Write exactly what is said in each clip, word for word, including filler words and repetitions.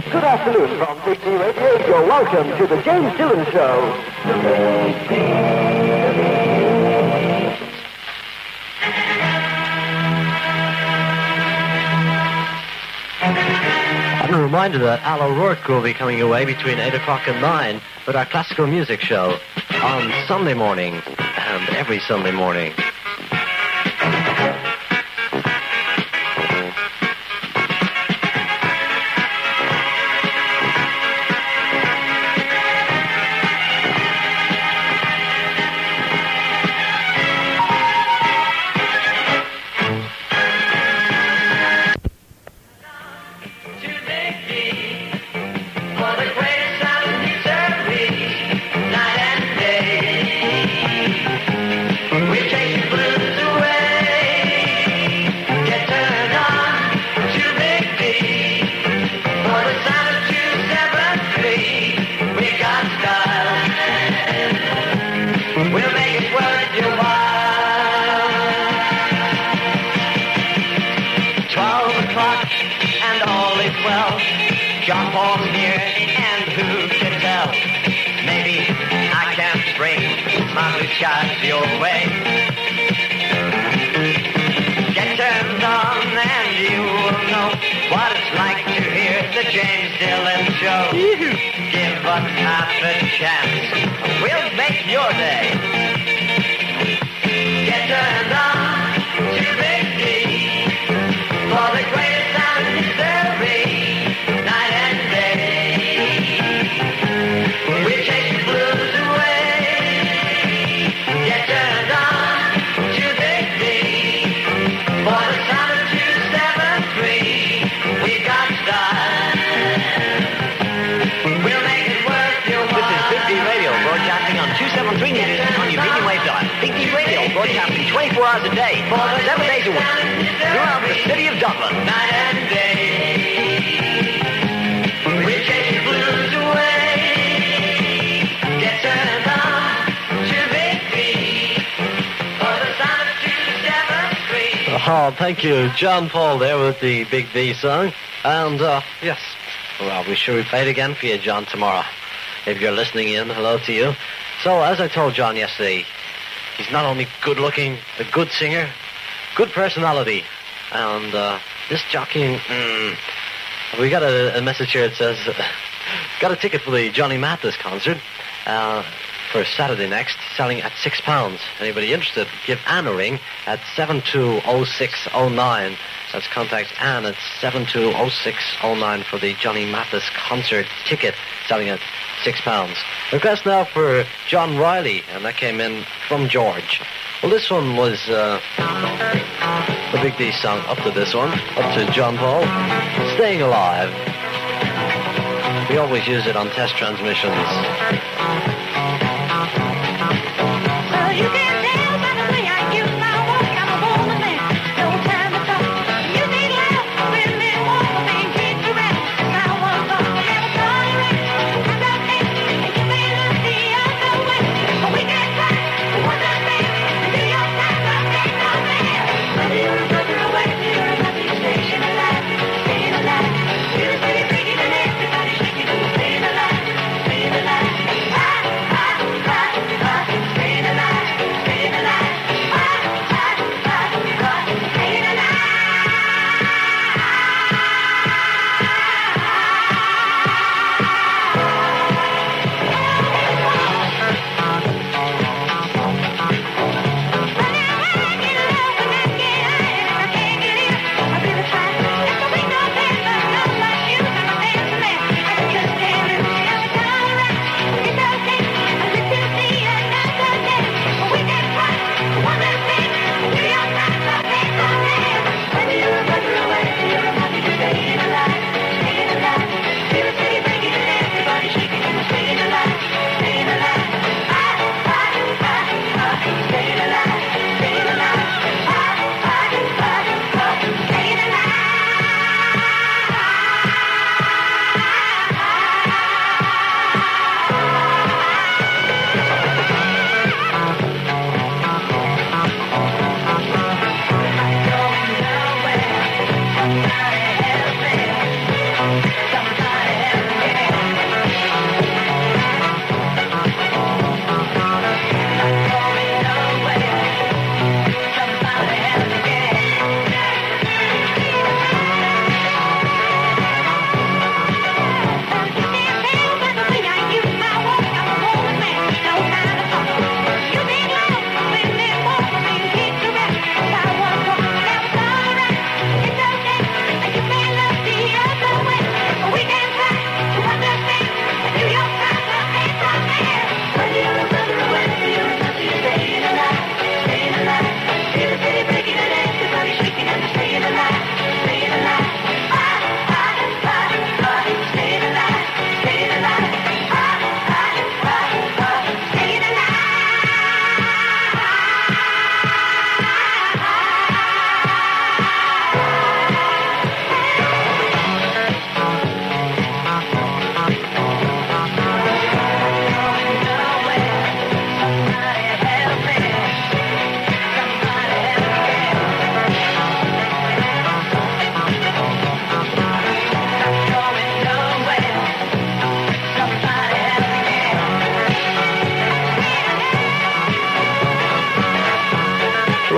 Good afternoon from Big D Radio. You're welcome to the James Dillon Show. And a reminder that Al O'Rourke will be coming away between eight o'clock and nine with our classical music show on Sunday morning and every Sunday morning. John Paul's here, and who can tell? Maybe I can bring my blue skies your way. Get turned on and you will know what it's like to hear the James Dillon Show. Give us half a chance, we'll make your day. Get turned on to Big D for the greatest sound in history. Broadcasting twenty-four hours a day, seven days a week, throughout the city of Dublin. Night and day, we chase the blues away. Get turned on to Big D for the sound of two seven three. Oh, thank you. John Paul there with the Big D song. And, uh, yes, well, we sure we play it again for you, John, tomorrow. If you're listening in, hello to you. So, as I told John yesterday, he's not only good-looking, a good singer, good personality, and uh, this jockeying. Mm, we got a, a message here that says, got a ticket for the Johnny Mathis concert uh, for Saturday next, selling at six pounds. Anybody interested? Give Anne a ring at seven two oh six oh nine. Let's contact Anne at seven two oh six oh nine for the Johnny Mathis concert ticket, selling at six pounds. Request now for John Riley, and that came in from George. Well, this one was uh, the Big D song up to this one, up to John Paul, Staying Alive. We always use it on test transmissions. So you can tell by the way I use my walk, I'm a woman man, no time to talk. You need love, with me walk, being kicked around. I was born to have a tolerance, I'm not there, and you may look the other way. But we can't try, one night stand, and do your time, I can't no man. Whether you're a brother or wife, you're a lucky station alive, staying alive. Feel the city breaking and everybody shaking, staying alive, staying alive. I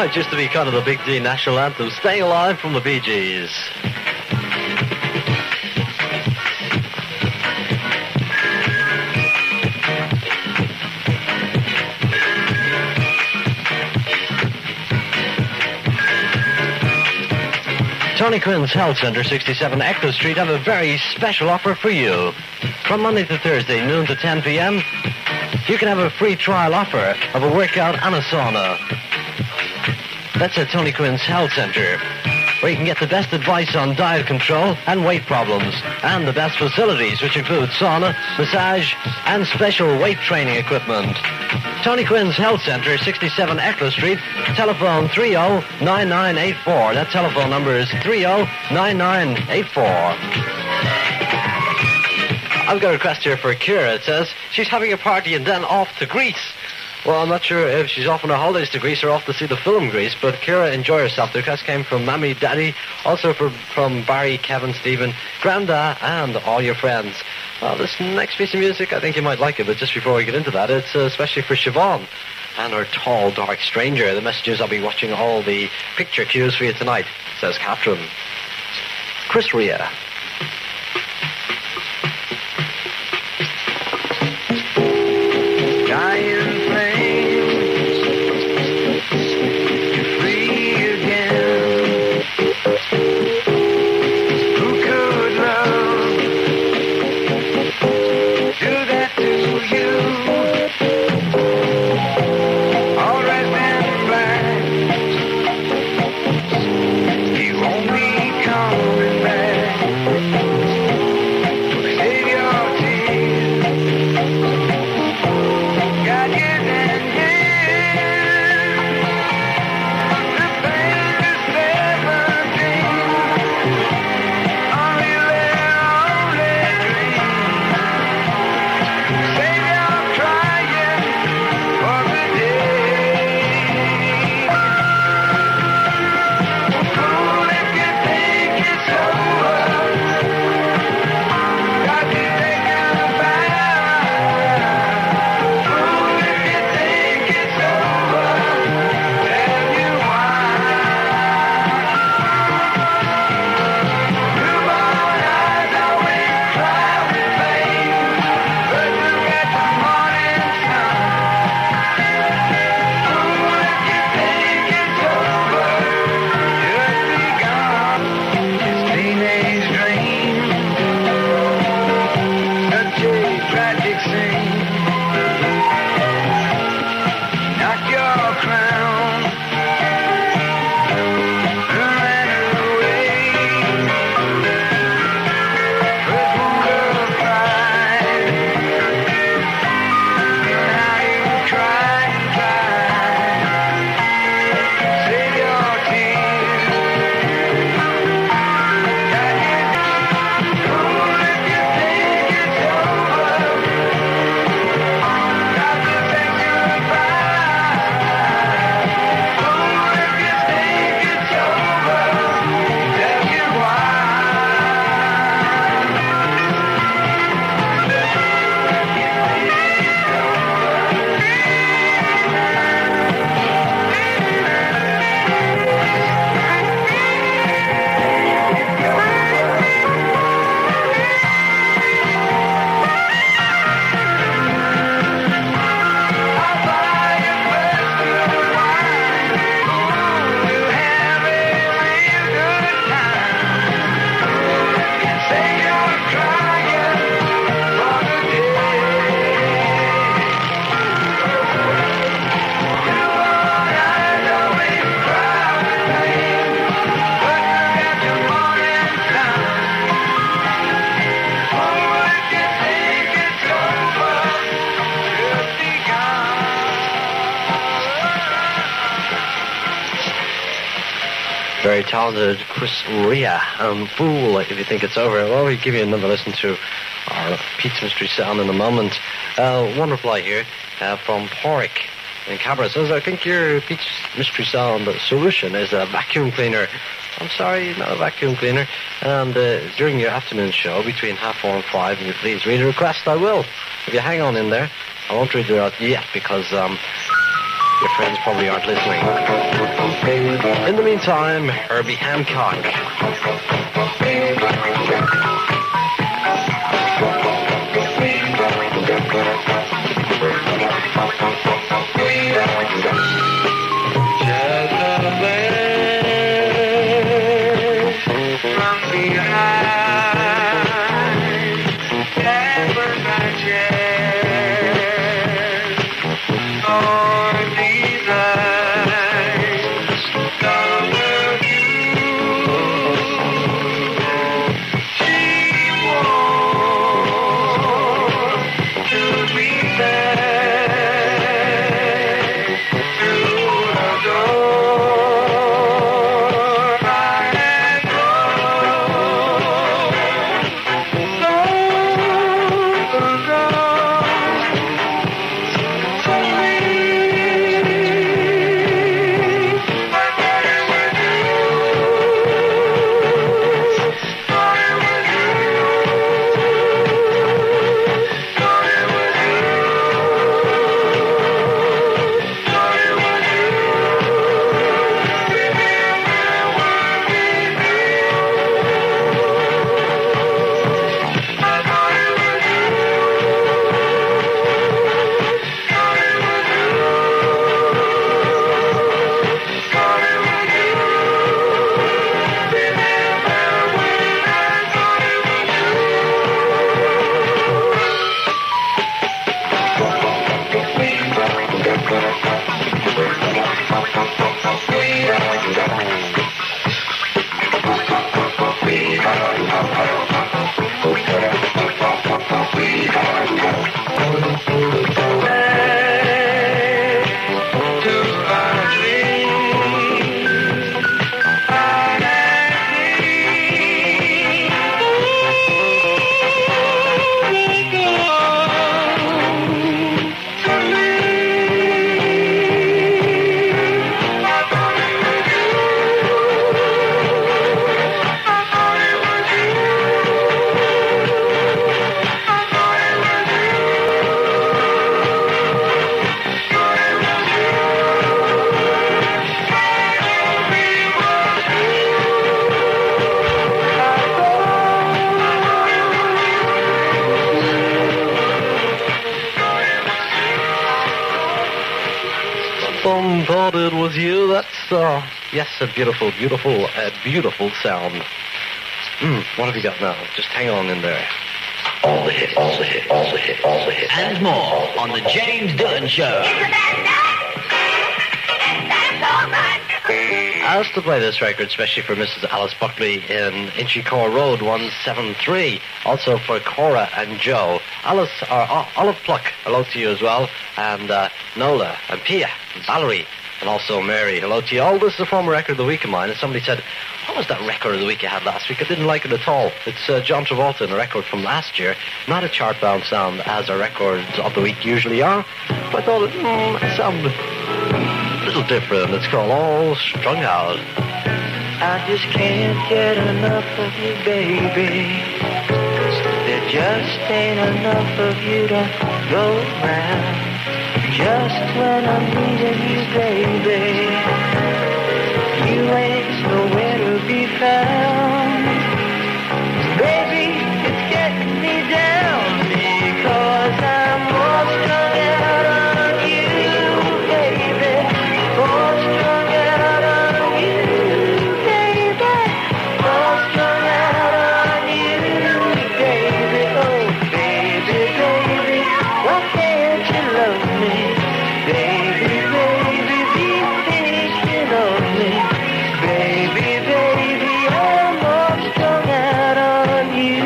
It used to be kind of the Big D national anthem, Staying Alive from the Bee Gees. Tony Quinn's Health Centre, sixty-seven Eccles Street, have a very special offer for you. From Monday to Thursday, noon to ten p.m., you can have a free trial offer of a workout and a sauna. That's at Tony Quinn's Health Centre, where you can get the best advice on diet control and weight problems, and the best facilities, which include sauna, massage, and special weight training equipment. Tony Quinn's Health Centre, sixty-seven Eccles Street, telephone three oh nine nine eight four. That telephone number is three oh nine nine eight four. I've got a request here for Kira. It says she's having a party and then off to Greece. Well, I'm not sure if she's off on her holidays to Greece or off to see the film Greece, but Kira, enjoy yourself. The request came from Mammy, Daddy, also from, from Barry, Kevin, Stephen, Granda, and all your friends. Well, this next piece of music, I think you might like it, but just before we get into that, it's uh, especially for Siobhan and her tall, dark stranger. The message is I'll be watching all the picture cues for you tonight, says Catherine. Chris Rea. Dying flames, you're free again. Who could love do that to you? All dressed in black, he won't be coming back. Save your tears. God gives and gives. The pain is seventeen. Only their only dream. Save your crying for the day. Fool if you think it's over. God can take you back. Fool if you think it's over. Tell you why. Newborn eyes always cry with pain, but look at the morning sun. Fool if you think it's over. Just be gone. His teenage dream, such a tragic scene. Knock your crown, ran away. First wound of pride, now you cry and cry. Save your tears. God is fool if you think it's over. God will take you back. Fool if you think it's over. Tell you why. I'll buy you first good wine. We'll have a real good time. And save your crying for the day. Newborn eyes always cry with pain, but look at the morning sun. Oh, if you think it's over, just be gone. Very talented Chris Rea. Um, fool if you think it's over. Well, we'll give you another listen to our Pete's Mystery Sound in a moment. Uh, one reply here uh, from Porrick in Cabra says, I think your Pete's Mystery Sound solution is a vacuum cleaner. I'm sorry, not a vacuum cleaner. And uh, during your afternoon show, between half four and five, and you please read a request, I will. If you hang on in there, I won't read it out yet because um, your friends probably aren't listening. In the meantime, Herbie Hancock. Just a bird from behind, that was my chest. For these eyes, some of you, she wants to be there through the door. I had Some thought it was you. That's, uh, yes, a beautiful, beautiful, uh, beautiful sound. Hmm, what have you got now? Just hang on in there. All the hits, all the hits, all the hits, all the hits. And more on the James Dillon Show. Asked to play this record, especially for Missus Alice Buckley in Inchicore Road, one seven three. Also for Cora and Joe. Alice, or uh, Olive Pluck, hello to you as well. And uh, Nola, and Pia, and Valerie, and also Mary, hello to you. All this is a former record of the week of mine. And somebody said, what was that record of the week you had last week? I didn't like it at all. It's uh, John Travolta and a record from last year. Not a chart-bound sound as our records of the week usually are. But I thought it, mm, it sounded a little different. It's called All Strung Out. I just can't get enough of you, baby. There just ain't enough of you to go round. Just when I'm needing you, baby, you ain't nowhere to be found. Baby, it's getting me down because I'm all strung out on you, baby. All strung out on you, baby. All strung out on you, baby. Oh, baby, baby, why can't you love me? Baby, baby, be thinking of me. Baby, baby, I'm all strung out on you.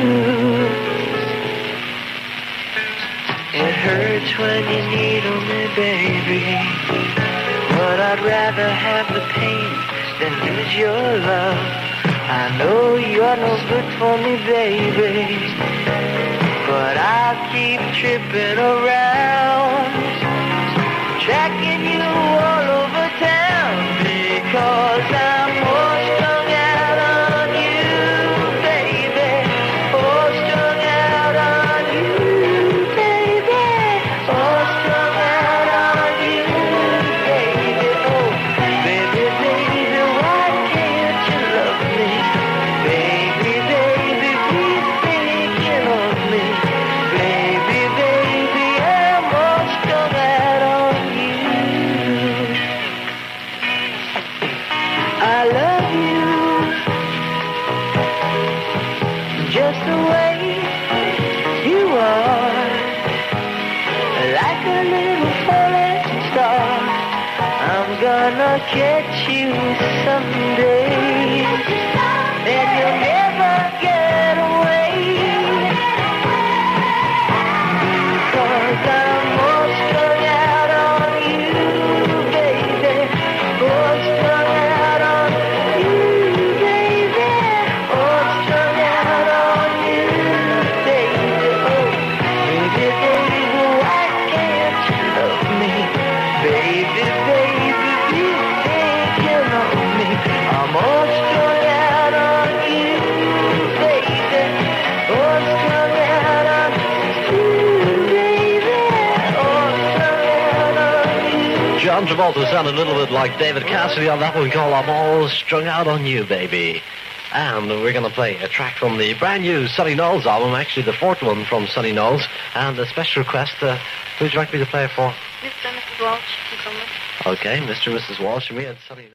It hurts when you needle me, baby, but I'd rather have the pain than lose your love. I know you're no good for me, baby, but I'll keep tripping around, tracking you all over town because I'm all strung out on you, baby. All strung out on you, baby. All strung out on you, just the way you are, like a little falling star. I'm gonna catch you someday, and you'll never get away, because I'm all strung out on you, baby, all strung out on you, baby, all strung out on you, baby, oh, baby, baby, why can't you love me, baby, baby, you think you know me, I'm all strung out on you, baby, all strung out on you, baby, all strung out on you. John Travolta sounded a little bit like David Cassidy on that one called I'm All Strung Out on You, Baby. And we're going to play a track from the brand new Sonny Knowles album, actually the fourth one from Sonny Knowles, and a special request. Uh, who would you like me to play it for? Mister and Missus Walsh from Cromwell. Okay, Mister and Missus Walsh and me and Sonny.